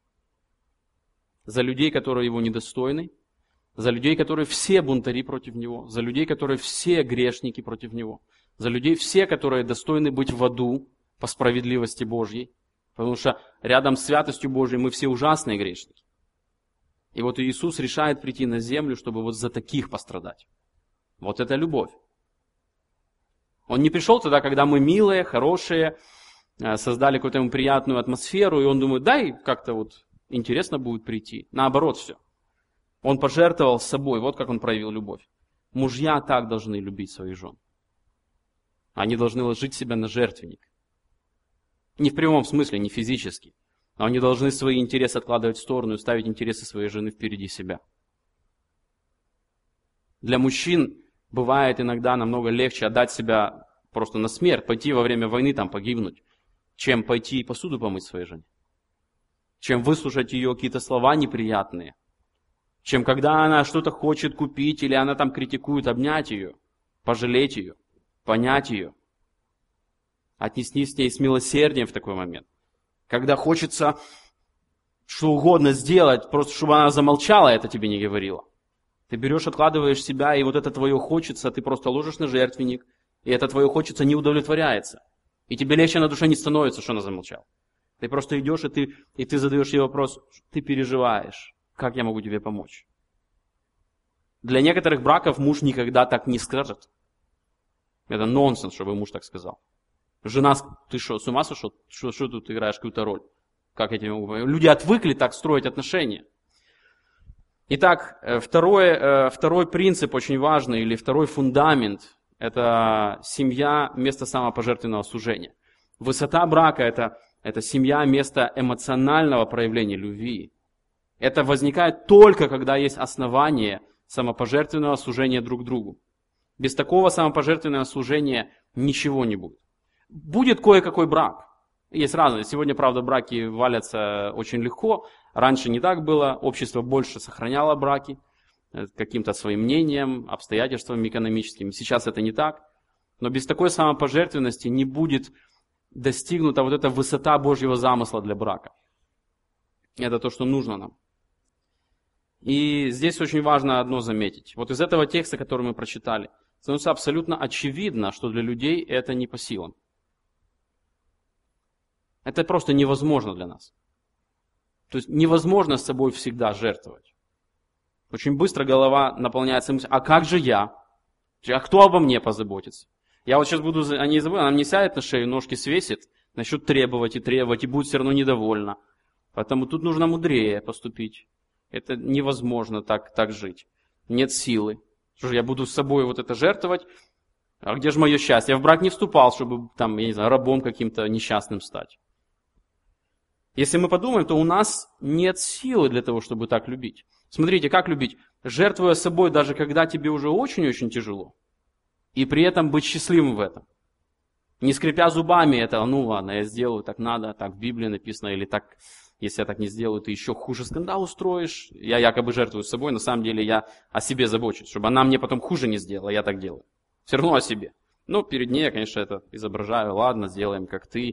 За людей, которые Его недостойны. За людей, которые все бунтари против Него. За людей, которые все грешники против Него. За людей все, которые достойны быть в аду по справедливости Божьей. Потому что рядом с святостью Божьей мы все ужасные грешники. И вот Иисус решает прийти на землю, чтобы вот за таких пострадать. Вот это любовь. Он не пришел тогда, когда мы милые, хорошие, создали какую-то ему приятную атмосферу, и он думает, дай как-то вот интересно будет прийти. Наоборот все. Он пожертвовал собой, вот как он проявил любовь. Мужья так должны любить своих жен. Они должны ложить себя на жертвенник. Не в прямом смысле, не физически. Но они должны свои интересы откладывать в сторону и ставить интересы своей жены впереди себя. Для мужчин бывает иногда намного легче отдать себя просто на смерть, пойти во время войны там погибнуть, чем пойти и посуду помыть своей жене. Чем выслушать ее какие-то слова неприятные. Чем когда она что-то хочет купить, или она там критикует, обнять ее, пожалеть ее, понять ее. Отнестись с ней с милосердием в такой момент. Когда хочется что угодно сделать, просто чтобы она замолчала, это тебе не говорила. Ты берешь, откладываешь себя, и вот это твое хочется, ты просто ложишь на жертвенник, и это твое хочется не удовлетворяется. И тебе легче на душе не становится, что она замолчала. Ты просто идешь, и ты, и ты задаешь ей вопрос, ты переживаешь, как я могу тебе помочь? Для некоторых браков муж никогда так не скажет. Это нонсенс, чтобы муж так сказал. Жена, ты что, с ума сошел? Что, что тут играешь какую-то роль? Как я тебе могу помочь? Люди отвыкли так строить отношения. Итак, второй, второй принцип очень важный, или второй фундамент это семья, место самопожертвенного служения. Высота брака это, это семья, место эмоционального проявления любви. Это возникает только, когда есть основание самопожертвенного служения друг другу. Без такого самопожертвенного служения ничего не будет. Будет кое-какой брак. Есть разные. Сегодня, правда, браки валятся очень легко. Раньше не так было. Общество больше сохраняло браки каким-то своим мнением, обстоятельствами экономическими. Сейчас это не так. Но без такой самопожертвенности не будет достигнута вот эта высота Божьего замысла для брака. Это то, что нужно нам. И здесь очень важно одно заметить. Вот из этого текста, который мы прочитали, становится абсолютно очевидно, что для людей это не по силам. Это просто невозможно для нас. То есть невозможно с собой всегда жертвовать. Очень быстро голова наполняется мыслью, а как же я? А кто обо мне позаботится? Я вот сейчас буду о ней забыть, она мне сядет на шею, ножки свесит, начнет требовать и требовать, и будет все равно недовольна. Поэтому тут нужно мудрее поступить. Это невозможно так, так жить. Нет силы. Что же я буду с собой вот это жертвовать? А где же мое счастье? Я в брак не вступал, чтобы там, я не знаю, рабом каким-то несчастным стать. Если мы подумаем, то у нас нет силы для того, чтобы так любить. Смотрите, как любить? Жертвуя собой, даже когда тебе уже очень-очень тяжело. И при этом быть счастливым в этом. Не скрипя зубами это, ну ладно, я сделаю, так надо, так в Библии написано, или так, если я так не сделаю, ты еще хуже скандал устроишь. Я якобы жертвую собой, на самом деле я о себе забочусь, чтобы она мне потом хуже не сделала, я так делаю. Все равно о себе. Ну, перед ней я, конечно, это изображаю, ладно, сделаем как ты.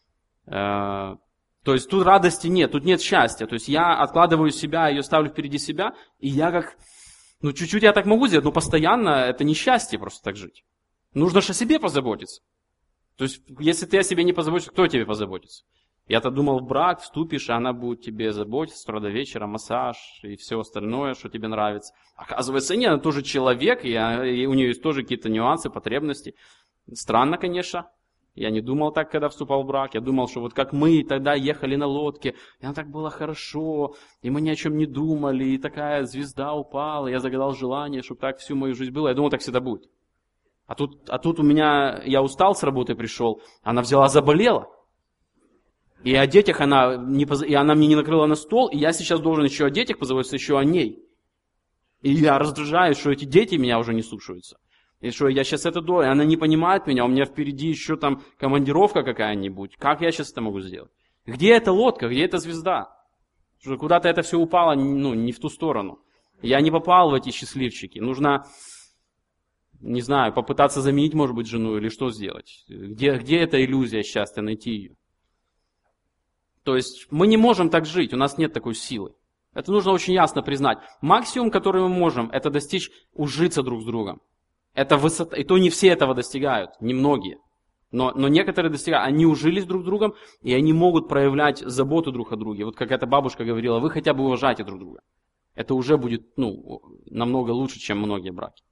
То есть тут радости нет, тут нет счастья. То есть я откладываю себя, ее ставлю впереди себя, и я как, ну чуть-чуть я так могу сделать, но постоянно это не счастье просто так жить. Нужно же о себе позаботиться. То есть если ты о себе не позаботишься, кто о тебе позаботится? Я-то думал, в брак вступишь, и она будет тебе заботиться с утра до вечера, массаж и все остальное, что тебе нравится. Оказывается, нет, она тоже человек, и, и у нее есть тоже какие-то нюансы, потребности. Странно, конечно. Я не думал так, когда вступал в брак. Я думал, что вот как мы тогда ехали на лодке, и нам так было хорошо, и мы ни о чем не думали, и такая звезда упала, я загадал желание, чтобы так всю мою жизнь было. Я думал, так всегда будет. А тут, а тут у меня, я устал с работы пришел, она взяла, заболела. И о детях она, не, и она мне не накрыла на стол, и я сейчас должен еще о детях позаботиться, еще о ней. И я раздражаюсь, что эти дети меня уже не слушаются. И что я сейчас это делаю, она не понимает меня, у меня впереди еще там командировка какая-нибудь. Как я сейчас это могу сделать? Где эта лодка, где эта звезда? Что куда-то это все упало, ну, не в ту сторону. Я не попал в эти счастливчики. Нужно, не знаю, попытаться заменить, может быть, жену или что сделать. Где, где эта иллюзия счастья, найти ее? То есть мы не можем так жить, у нас нет такой силы. Это нужно очень ясно признать. Максимум, который мы можем, это достичь ужиться друг с другом. Это высота, и то не все этого достигают, немногие. Но, но некоторые достигают, они ужились друг с другом, и они могут проявлять заботу друг о друге. Вот как эта бабушка говорила, вы хотя бы уважайте друг друга. Это уже будет, ну, намного лучше, чем многие браки.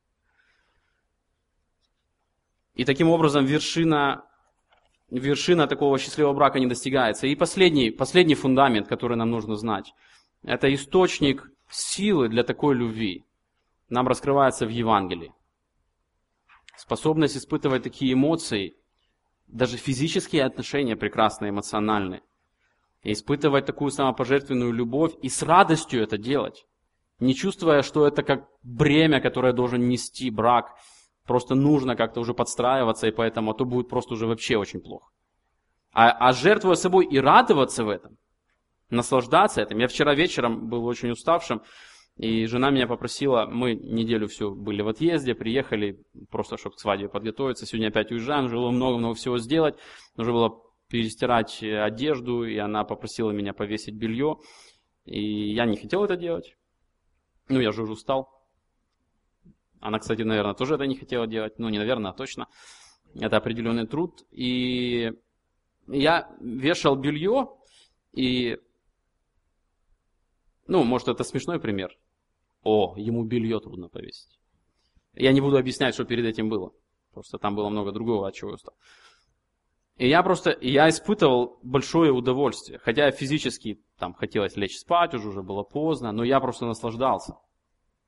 И таким образом вершина, вершина такого счастливого брака не достигается. И последний, последний фундамент, который нам нужно знать, это источник силы для такой любви. Нам раскрывается в Евангелии. Способность испытывать такие эмоции, даже физические отношения прекрасные, эмоциональные. И испытывать такую самопожертвенную любовь и с радостью это делать. Не чувствуя, что это как бремя, которое должен нести брак. Просто нужно как-то уже подстраиваться, и поэтому а то будет просто уже вообще очень плохо. А, а жертвуя собой и радоваться в этом, наслаждаться этим. Я вчера вечером был очень уставшим, и жена меня попросила, мы неделю все были в отъезде, приехали, просто чтобы к свадьбе подготовиться. Сегодня опять уезжаем, нужно было много-много всего сделать. Нужно было перестирать одежду, и она попросила меня повесить белье. И я не хотел это делать. Ну, я же уже устал. Она, кстати, наверное, тоже это не хотела делать. Ну, не наверное, а точно. Это определенный труд. И я вешал белье, и... Ну, может, это смешной пример. О, ему белье трудно повесить. Я не буду объяснять, что перед этим было. Просто там было много другого, от чего я устал. И я просто, я испытывал большое удовольствие. Хотя физически там хотелось лечь спать, уже, уже было поздно, но я просто наслаждался.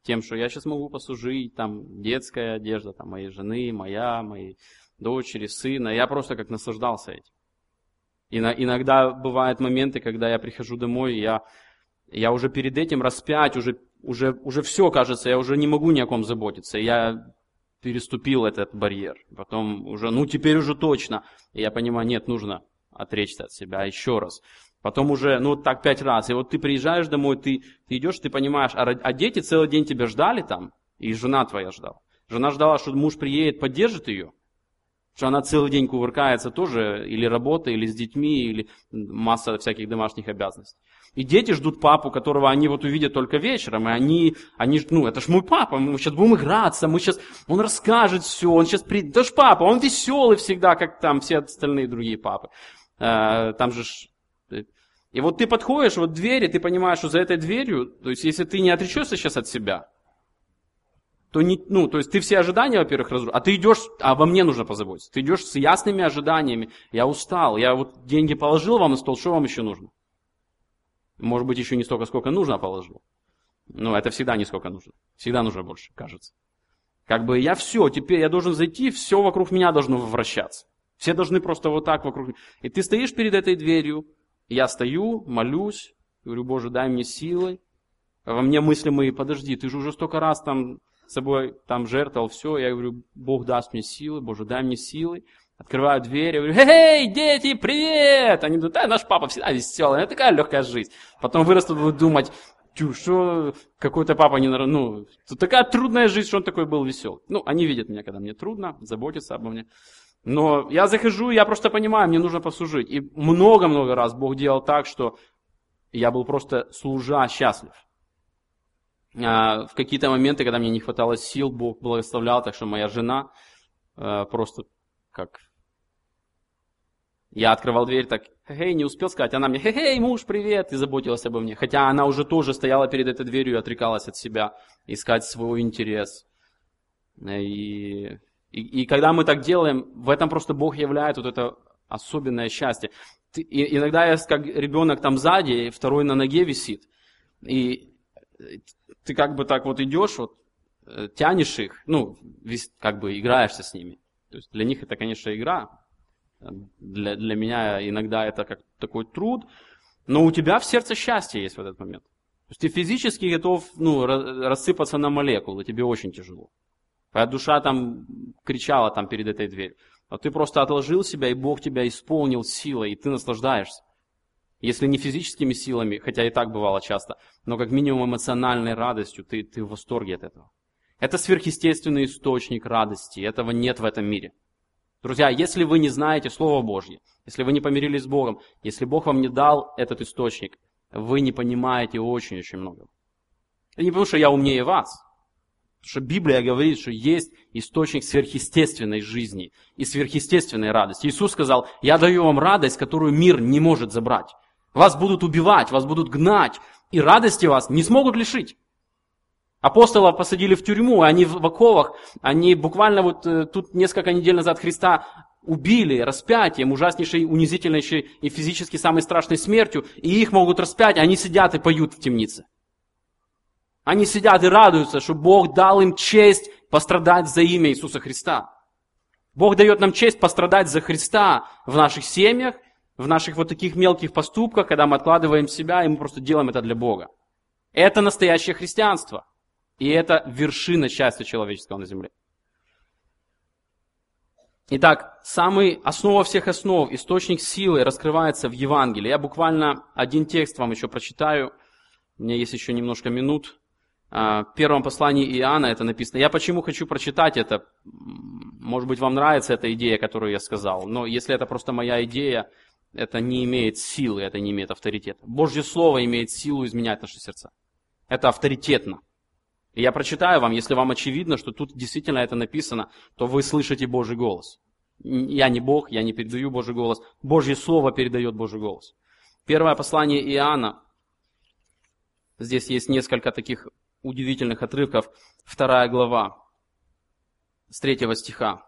тем, что я сейчас могу послужить, там, детская одежда, там, моей жены, моя, моей дочери, сына. Я просто как наслаждался этим. И на, иногда бывают моменты, когда я прихожу домой, и я, я уже перед этим распять, уже, уже, уже все, кажется, я уже не могу ни о ком заботиться. Я переступил этот барьер. Потом уже, ну, теперь уже точно. И я понимаю, нет, нужно отречься от себя еще раз. Потом уже, ну, так пять раз. И вот ты приезжаешь домой, ты, ты идешь, ты понимаешь, а, а дети целый день тебя ждали там, и жена твоя ждала. Жена ждала, что муж приедет, поддержит ее, что она целый день кувыркается тоже, или работой, или с детьми, или масса всяких домашних обязанностей. И дети ждут папу, которого они вот увидят только вечером, и они, они ну, это ж мой папа, мы сейчас будем играться, мы сейчас, он расскажет все, он сейчас придет, это ж папа, он веселый всегда, как там все остальные другие папы. А, там же ж... И вот ты подходишь вот к двери, ты понимаешь, что за этой дверью, то есть если ты не отречешься сейчас от себя, то, не, ну, то есть ты все ожидания, во-первых, разрушишь, а ты идешь, а обо мне нужно позаботиться. Ты идешь с ясными ожиданиями. Я устал, я вот деньги положил вам на стол, что вам еще нужно? Может быть, еще не столько, сколько нужно положил. Но это всегда не сколько нужно. Всегда нужно больше, кажется. Как бы я все, теперь я должен зайти, все вокруг меня должно вращаться. Все должны просто вот так вокруг меня. И ты стоишь перед этой дверью, я стою, молюсь, говорю, Боже, дай мне силы. А во мне мысли мои, подожди, ты же уже столько раз там с собой там жертвовал, все. Я говорю, Бог даст мне силы, Боже, дай мне силы. Открываю дверь, я говорю, эй, дети, привет! Они думают, да, наш папа всегда веселый, это такая легкая жизнь. Потом вырастут, будут думать, тю, что какой-то папа не... Ну, такая трудная жизнь, что он такой был веселый. Ну, они видят меня, когда мне трудно, заботятся обо мне. Но я захожу, я просто понимаю, мне нужно послужить. И много-много раз Бог делал так, что я был просто служа счастлив. В какие-то моменты, когда мне не хватало сил, Бог благословлял, так что моя жена просто как... Я открывал дверь так, хе-хей, не успел сказать, она мне, хе-хей, муж, привет, и заботилась обо мне. Хотя она уже тоже стояла перед этой дверью и отрекалась от себя, искать свой интерес. И, и, и когда мы так делаем, в этом просто Бог являет вот это особенное счастье. Ты, и, иногда я как ребенок там сзади, второй на ноге висит, и ты как бы так вот идешь, вот, тянешь их, ну, как бы играешься с ними. То есть для них это, конечно, игра. Для, для меня иногда это как такой труд. Но у тебя в сердце счастье есть в этот момент. То есть ты физически готов, ну, рассыпаться на молекулы, тебе очень тяжело. Твоя душа там кричала там перед этой дверью. А ты просто отложил себя, и Бог тебя исполнил силой, и ты наслаждаешься. Если не физическими силами, хотя и так бывало часто, но как минимум эмоциональной радостью, ты, ты в восторге от этого. Это сверхъестественный источник радости, этого нет в этом мире. Друзья, если вы не знаете Слово Божье, если вы не помирились с Богом, если Бог вам не дал этот источник, вы не понимаете очень-очень много. Это не потому, что я умнее вас. Потому что Библия говорит, что есть источник сверхъестественной жизни и сверхъестественной радости. Иисус сказал, я даю вам радость, которую мир не может забрать. Вас будут убивать, вас будут гнать, и радости вас не смогут лишить. Апостолов посадили в тюрьму, они в оковах, они буквально вот тут несколько недель назад Христа убили распятием, ужаснейшей, унизительнейшей и физически самой страшной смертью, и их могут распять, они сидят и поют в темнице. Они сидят и радуются, что Бог дал им честь пострадать за имя Иисуса Христа. Бог дает нам честь пострадать за Христа в наших семьях, в наших вот таких мелких поступках, когда мы откладываем себя, и мы просто делаем это для Бога. Это настоящее христианство. И это вершина счастья человеческого на земле. Итак, самый основа всех основ, источник силы раскрывается в Евангелии. Я буквально один текст вам еще прочитаю. У меня есть еще немножко минут. В первом послании Иоанна это написано. Я почему хочу прочитать это? Может быть, вам нравится эта идея, которую я сказал. Но если это просто моя идея, это не имеет силы, это не имеет авторитета. Божье Слово имеет силу изменять наши сердца. Это авторитетно. И я прочитаю вам, если вам очевидно, что тут действительно это написано, то вы слышите Божий голос. Я не Бог, я не передаю Божий голос. Божье Слово передает Божий голос. Первое послание Иоанна. Здесь есть несколько таких удивительных отрывков. Вторая глава, с третьего стиха.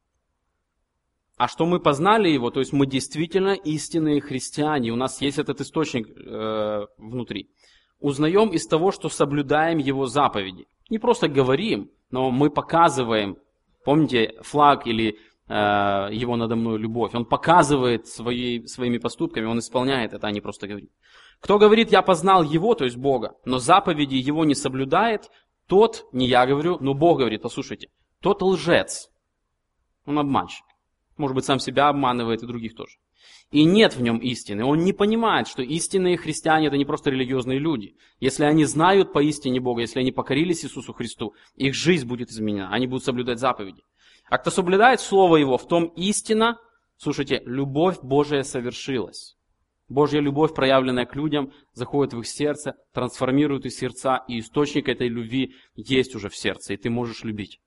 А что мы познали его, то есть мы действительно истинные христиане, у нас есть этот источник э, внутри. Узнаем из того, что соблюдаем его заповеди. Не просто говорим, но мы показываем. Помните флаг или э, его надо мной любовь? Он показывает свои, своими поступками, он исполняет это, а не просто говорит. Кто говорит, я познал его, то есть Бога, но заповеди его не соблюдает, тот, не я говорю, но Бог говорит, послушайте, тот лжец. Он обманщик. Может быть, сам себя обманывает и других тоже. И нет в нем истины. Он не понимает, что истинные христиане – это не просто религиозные люди. Если они знают поистине Бога, если они покорились Иисусу Христу, их жизнь будет изменена, они будут соблюдать заповеди. А кто соблюдает Слово Его, в том истина, слушайте, любовь Божия совершилась. Божья любовь, проявленная к людям, заходит в их сердце, трансформирует их сердца, и источник этой любви есть уже в сердце, и ты можешь любить.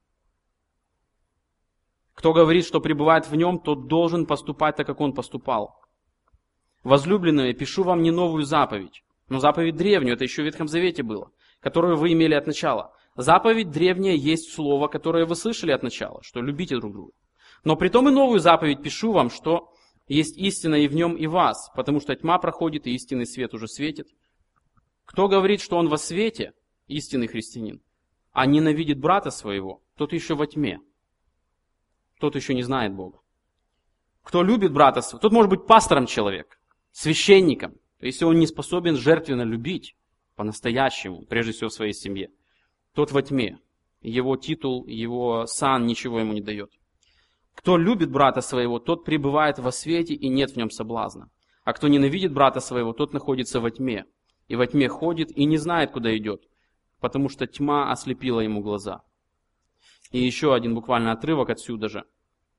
Кто говорит, что пребывает в нем, тот должен поступать так, как он поступал. Возлюбленные, пишу вам не новую заповедь, но заповедь древнюю, это еще в Ветхом Завете было, которую вы имели от начала. Заповедь древняя есть слово, которое вы слышали от начала, что любите друг друга. Но притом и новую заповедь пишу вам, что есть истина и в нем, и вас, потому что тьма проходит, и истинный свет уже светит. Кто говорит, что он во свете, истинный христианин, а ненавидит брата своего, тот еще во тьме. Тот еще не знает Бога. Кто любит брата своего, тот может быть пастором человек, священником. Если он не способен жертвенно любить по-настоящему, прежде всего в своей семье, тот во тьме. Его титул, его сан ничего ему не дает. Кто любит брата своего, тот пребывает во свете, и нет в нем соблазна. А кто ненавидит брата своего, тот находится во тьме. И во тьме ходит, и не знает, куда идет, потому что тьма ослепила ему глаза. И еще один буквально отрывок отсюда же.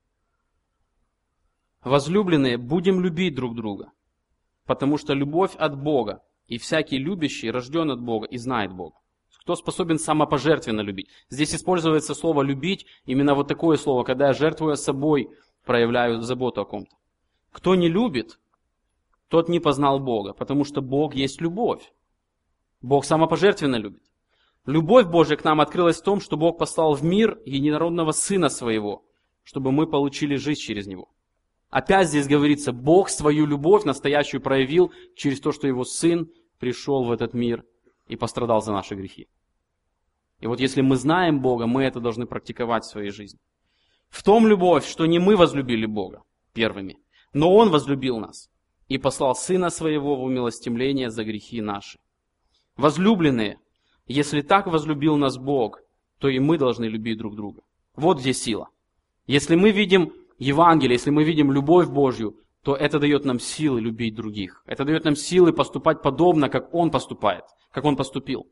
Возлюбленные, будем любить друг друга, потому что любовь от Бога, и всякий любящий рожден от Бога и знает Бога. Кто способен самопожертвенно любить? Здесь используется слово «любить», именно вот такое слово, когда я жертвуя собой, проявляю заботу о ком-то. Кто не любит, тот не познал Бога, потому что Бог есть любовь. Бог самопожертвенно любит. Любовь Божия к нам открылась в том, что Бог послал в мир единородного Сына Своего, чтобы мы получили жизнь через Него. Опять здесь говорится, Бог свою любовь настоящую проявил через то, что Его Сын пришел в этот мир и пострадал за наши грехи. И вот если мы знаем Бога, мы это должны практиковать в своей жизни. В том любовь, что не мы возлюбили Бога первыми, но Он возлюбил нас и послал Сына Своего в умилостивление за грехи наши. Возлюбленные, если так возлюбил нас Бог, то и мы должны любить друг друга. Вот где сила. Если мы видим Евангелие, если мы видим любовь Божью, то это дает нам силы любить других. Это дает нам силы поступать подобно, как Он поступает, как Он поступил.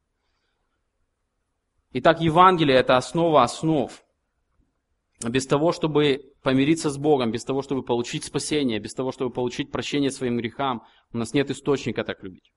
Итак, Евангелие – это основа основ. Без того, чтобы помириться с Богом, без того, чтобы получить спасение, без того, чтобы получить прощение своим грехам, у нас нет источника так любить.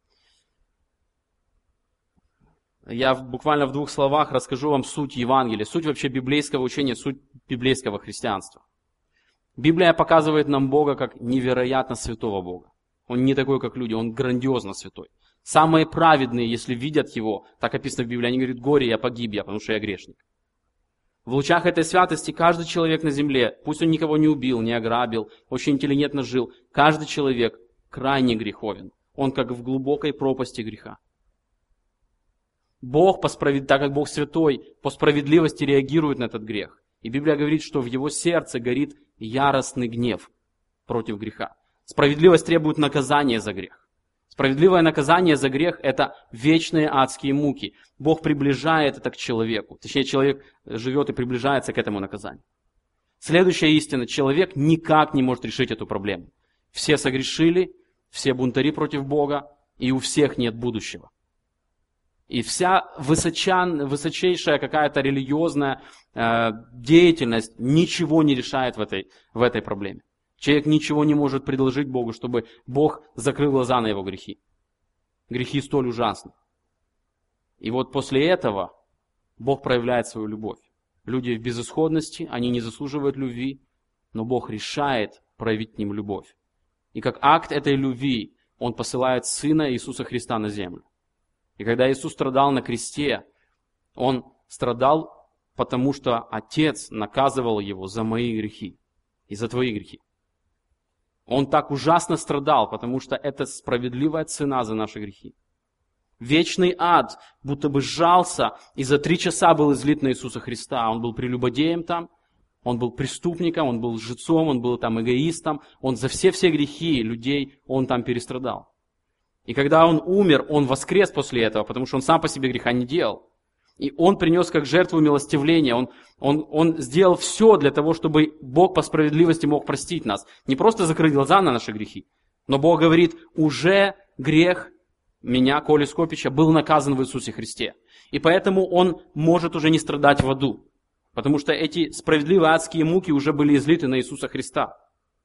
Я буквально в двух словах расскажу вам суть Евангелия, суть вообще библейского учения, суть библейского христианства. Библия показывает нам Бога как невероятно святого Бога. Он не такой, как люди, Он грандиозно святой. Самые праведные, если видят Его, так описано в Библии, они говорят, горе, я погиб, я, потому что я грешник. В лучах этой святости каждый человек на земле, пусть он никого не убил, не ограбил, очень интеллигентно жил, каждый человек крайне греховен. Он как в глубокой пропасти греха. Бог, по справед... так как Бог святой, по справедливости реагирует на этот грех. И Библия говорит, что в его сердце горит яростный гнев против греха. Справедливость требует наказания за грех. Справедливое наказание за грех – это вечные адские муки. Бог приближает это к человеку. Точнее, человек живет и приближается к этому наказанию. Следующая истина – человек никак не может решить эту проблему. Все согрешили, все бунтари против Бога, и у всех нет будущего. И вся высочан, высочайшая какая-то религиозная э, деятельность ничего не решает в этой, в этой проблеме. Человек ничего не может предложить Богу, чтобы Бог закрыл глаза на его грехи. Грехи столь ужасны. И вот после этого Бог проявляет свою любовь. Люди в безысходности, они не заслуживают любви, но Бог решает проявить к ним любовь. И как акт этой любви Он посылает Сына Иисуса Христа на землю. И когда Иисус страдал на кресте, Он страдал, потому что Отец наказывал Его за мои грехи и за твои грехи. Он так ужасно страдал, потому что это справедливая цена за наши грехи. Вечный ад будто бы сжался и за три часа был излит на Иисуса Христа. Он был прелюбодеем там, он был преступником, он был лжецом, он был там эгоистом. Он за все-все грехи людей, он там перестрадал. И когда он умер, он воскрес после этого, потому что он сам по себе греха не делал. И он принес как жертву милостивления. Он, он, он сделал все для того, чтобы Бог по справедливости мог простить нас. Не просто закрыть глаза на наши грехи, но Бог говорит, уже грех меня, Коли Скопича, был наказан в Иисусе Христе. И поэтому он может уже не страдать в аду. Потому что эти справедливые адские муки уже были излиты на Иисуса Христа.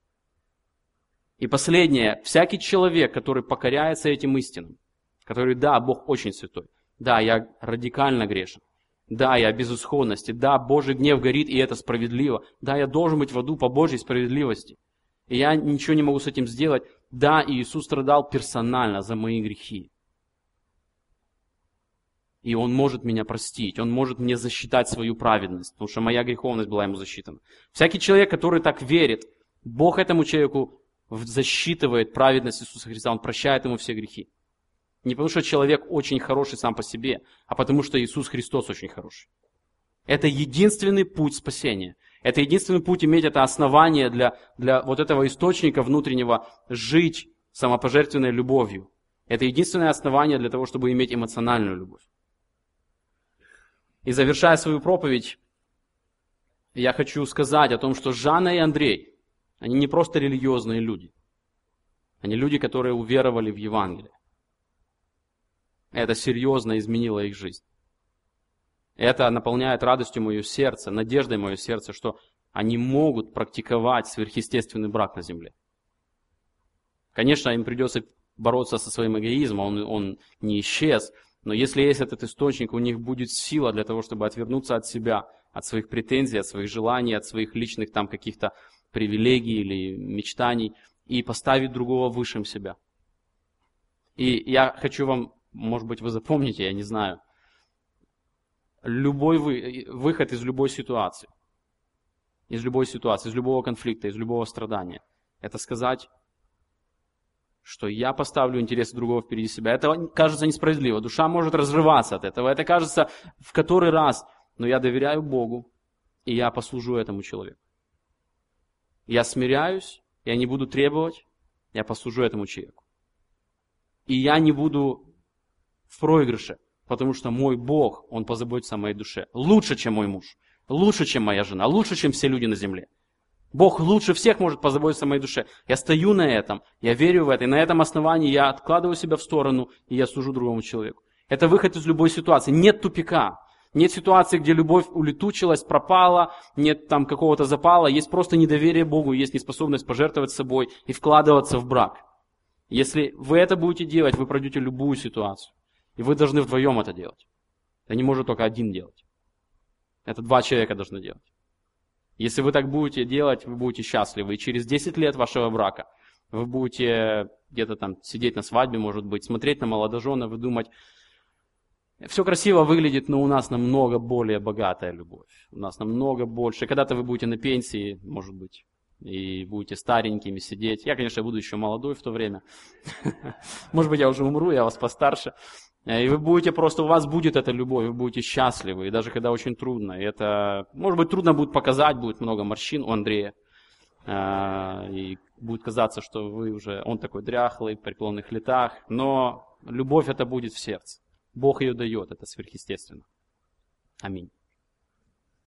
И последнее. Всякий человек, который покоряется этим истинам, который, да, Бог очень святой, да, я радикально грешен, да, я без исходности, да, Божий гнев горит, и это справедливо, да, я должен быть в аду по Божьей справедливости, и я ничего не могу с этим сделать, да, и Иисус страдал персонально за мои грехи. И Он может меня простить, Он может мне засчитать свою праведность, потому что моя греховность была Ему засчитана. Всякий человек, который так верит, Бог этому человеку засчитывает праведность Иисуса Христа, Он прощает ему все грехи. Не потому что человек очень хороший сам по себе, а потому что Иисус Христос очень хороший. Это единственный путь спасения. Это единственный путь иметь это основание для, для вот этого источника внутреннего жить самопожертвенной любовью. Это единственное основание для того, чтобы иметь эмоциональную любовь. И завершая свою проповедь, я хочу сказать о том, что Жанна и Андрей, они не просто религиозные люди. Они люди, которые уверовали в Евангелие. Это серьезно изменило их жизнь. Это наполняет радостью мое сердце, надеждой мое сердце, что они могут практиковать сверхъестественный брак на земле. Конечно, им придется бороться со своим эгоизмом, он, он не исчез, но если есть этот источник, у них будет сила для того, чтобы отвернуться от себя, от своих претензий, от своих желаний, от своих личных там каких-то привилегий или мечтаний и поставить другого выше себя. И я хочу вам, может быть, вы запомните, я не знаю, любой вы, выход из любой ситуации, из любой ситуации, из любого конфликта, из любого страдания, это сказать, что я поставлю интересы другого впереди себя. Это кажется несправедливо. Душа может разрываться от этого. Это кажется в который раз. Но я доверяю Богу, и я послужу этому человеку. Я смиряюсь, я не буду требовать, я послужу этому человеку. И я не буду в проигрыше, потому что мой Бог, Он позаботится о моей душе. Лучше, чем мой муж, лучше, чем моя жена, лучше, чем все люди на земле. Бог лучше всех может позаботиться о моей душе. Я стою на этом, я верю в это, и на этом основании я откладываю себя в сторону, и я служу другому человеку. Это выход из любой ситуации. Нет тупика. Нет ситуации, где любовь улетучилась, пропала, нет там какого-то запала. Есть просто недоверие Богу, есть неспособность пожертвовать собой и вкладываться в брак. Если вы это будете делать, вы пройдете любую ситуацию. И вы должны вдвоем это делать. Это не может только один делать. Это два человека должны делать. Если вы так будете делать, вы будете счастливы. И через десять лет вашего брака вы будете где-то там сидеть на свадьбе, может быть, смотреть на молодоженов и думать, все красиво выглядит, но у нас намного более богатая любовь. У нас намного больше. Когда-то вы будете на пенсии, может быть, и будете старенькими сидеть. Я, конечно, буду еще молодой в то время. Может быть, я уже умру, я вас постарше. И вы будете просто, у вас будет эта любовь, вы будете счастливы, и даже когда очень трудно. И это, может быть, трудно будет показать, будет много морщин у Андрея. И будет казаться, что вы уже, он такой дряхлый, в преклонных летах. Но любовь это будет в сердце. Бог ее дает, это сверхъестественно. Аминь.